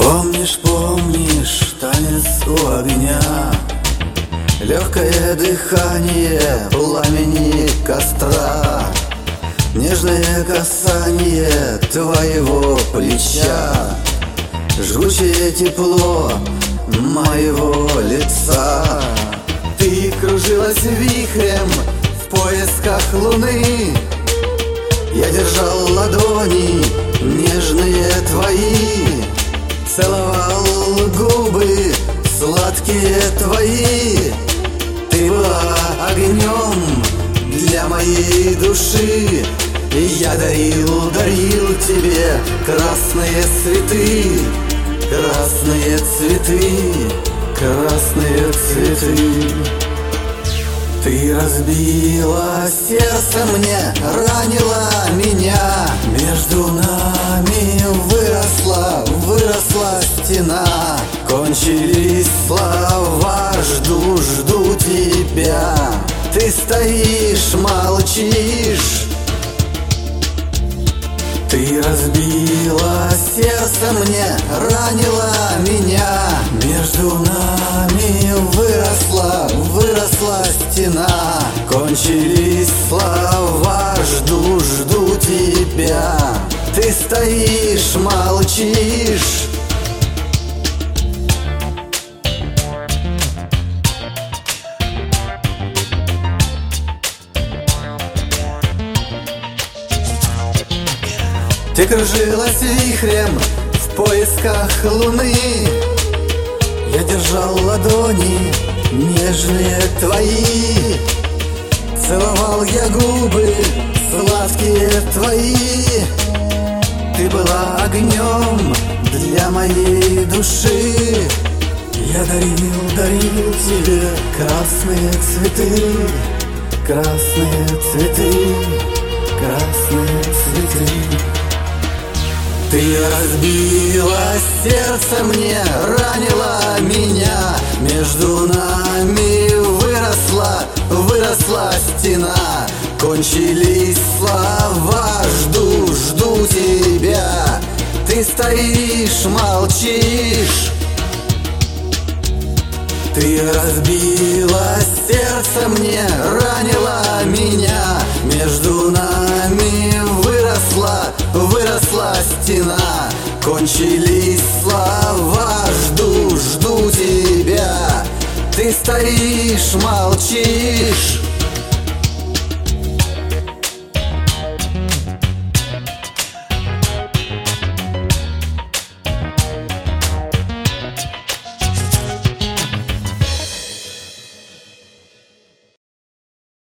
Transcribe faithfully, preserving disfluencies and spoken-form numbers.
Помнишь, помнишь танец у огня, легкое дыхание пламени костра, нежное касание твоего плеча, жгучее тепло моего лица. Ты кружилась вихрем в поисках луны, я держал ладони нежные твои, целовал губы сладкие твои. Ты была огнем для моей души, и я дарил, дарил тебе красные цветы, красные цветы, красные цветы. Ты разбила сердце мне, ранила меня, между нами выросла, выросла стена. Кончились слова, жду, жду тебя. Ты стоишь, молчишь. Ты разбила сердце мне, ранила меня, между нами выросла, выросла стена. Кончились слова, жду, жду тебя. Ты стоишь, молчишь. Ты кружилась вихрем в поисках луны, я держал ладони нежные твои, целовал я губы сладкие твои. Ты была огнем для моей души, я дарил, дарил тебе красные цветы, красные цветы, красные цветы. Ты разбила сердце мне, ранила меня, между нами выросла, выросла стена. Кончились слова, жду, жду тебя. Ты стоишь, молчишь. Ты разбила сердце мне, ранила меня, между нами выросла, выросла стена. Кончились слова, жду, жду тебя. Ты стоишь, молчишь.